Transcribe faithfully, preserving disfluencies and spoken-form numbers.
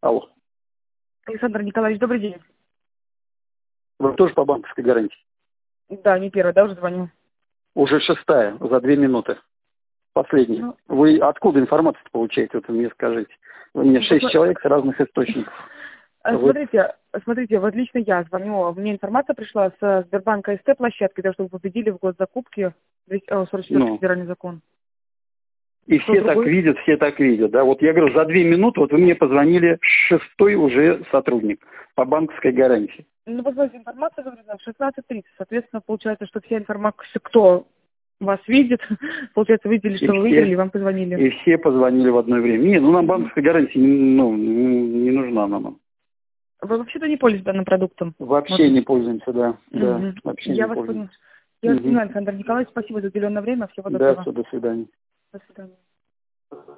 Алло. Александр Николаевич, добрый день. Вы тоже по банковской гарантии? Да, не первая, да, уже звоню. Уже шестая, за две минуты. Последняя. Ну, Вы откуда информацию получаете, вот вы мне скажите? Вы мне ну, шесть посма- человек с разных источников. А, Вы... Смотрите, смотрите, вот лично я звоню, мне информация пришла с Сбербанка СТ площадки, то, что вы победили в госзакупке, сорок четвёртый Ну, федеральный закон. и Кто все так другой? видят, все так видят. Да? Вот я говорю, за две минуты, вот вы мне позвонили, шестой уже сотрудник по банковской гарантии. Ну, вот смотрите, информация выгрузена в шестнадцать тридцать, соответственно, получается, что вся информация, кто вас видит, получается, видели, И что вы выиграли, все, вам позвонили. и все позвонили в одно время. Не, ну нам банковская гарантия ну, не нужна она нам. Вы вообще-то не пользуетесь данным продуктом? Вообще Вот. не пользуемся, да. Да, Мгм. вообще Я не вас пользуемся. поняла. Я вас Угу. поняла, Александр Николаевич, спасибо за уделенное время, всего Да, доброго. все, до свидания. До свидания.